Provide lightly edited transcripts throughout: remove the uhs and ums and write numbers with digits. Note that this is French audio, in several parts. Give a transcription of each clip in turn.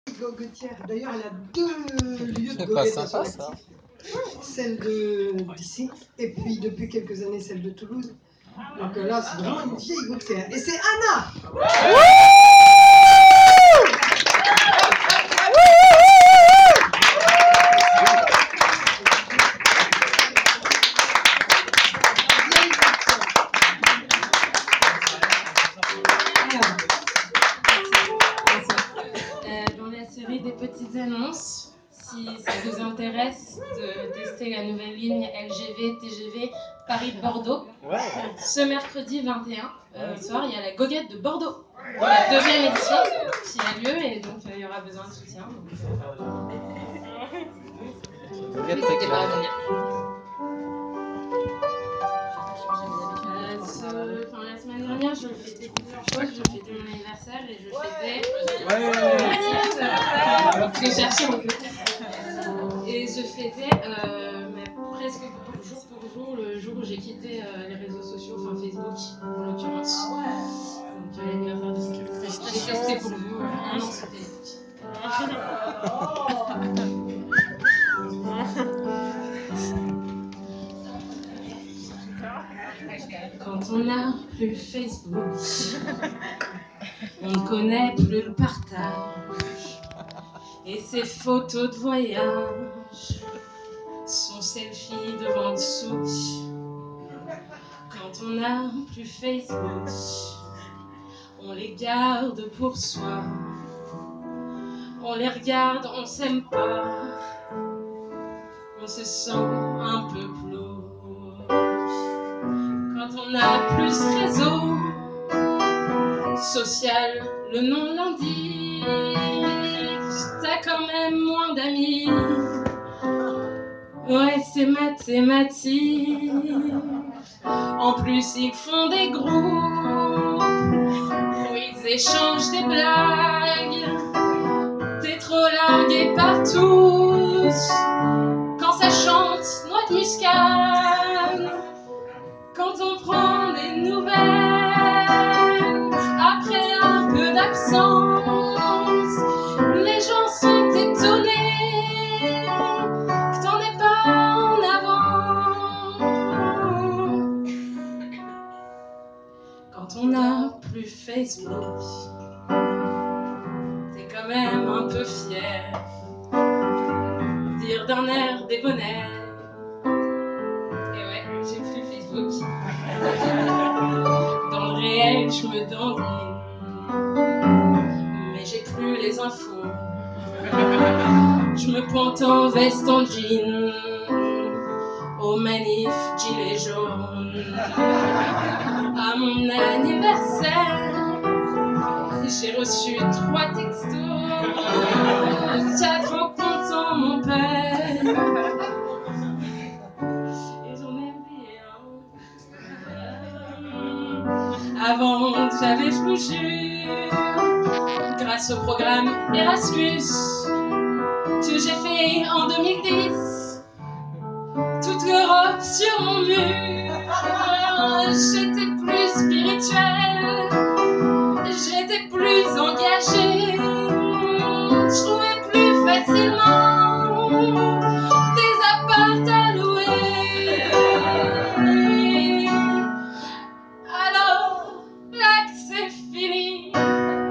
Goguetière. D'ailleurs, elle a deux lieux de C'est pas goguette à son sympa, ça. actif. Celle d'ici, et puis depuis quelques années, celle de Toulouse. Donc là, c'est vraiment une vieille goguetière. Et c'est Anna! Dans la série des petites annonces, si ça vous intéresse de tester la nouvelle ligne LGV TGV Paris-Bordeaux, ce mercredi 21 soir, il y a la goguette de Bordeaux, la deuxième édition qui a lieu, et donc il y aura besoin de soutien. N'hésitez pas à venir. La semaine dernière, je fêtais plusieurs choses. Je fêtais mon anniversaire et je fêtais. Je cherchais mon cul. Et je fêtais presque jour pour jour le jour où j'ai quitté les réseaux sociaux, enfin Facebook en l'occurrence. Donc l'anniversaire de mon cul. J'ai testé pour vous un an sur téléphone. Quand on n'a plus Facebook, on ne connaît plus le partage. Et ses photos de voyage, son selfie devant le souk. Quand on n'a plus Facebook, on les garde pour soi. On les regarde, on s'aime pas. On se sent un peu flou. Quand on n'a plus ce réseau social, le nom l'indique. T'as quand même moins d'amis. Ouais, c'est mathématique. En plus, ils font des groupes où ils échangent des blagues. T'es trop largué par tous. Quand ça chante noix de muscade. Quand on prend des nouvelles après un peu d'absence, les gens sont étonnés que t'en aies pas en avant. Quand on n'a plus Facebook, t'es quand même un peu fier, dire d'un air débonnaire. Et ouais, j'ai plus Facebook. Dans le réel, je me dandine, mais j'ai plus les infos. Je me pointe en veste en jean, aux manifs gilets jaunes. À mon anniversaire, j'ai reçu 3 textos. T'as trop content, mon père. Et j'en ai oublié un. Avant, j'avais flouchu grâce au programme Erasmus que j'ai fait en 2010. Toute l'Europe sur mon mur. J'étais plus spirituelle, j'étais plus engagée. Je trouvais plus facilement des apparts à louer. Alors là que c'est fini,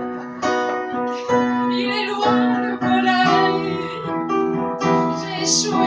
il est loin le volaille. J'ai échoué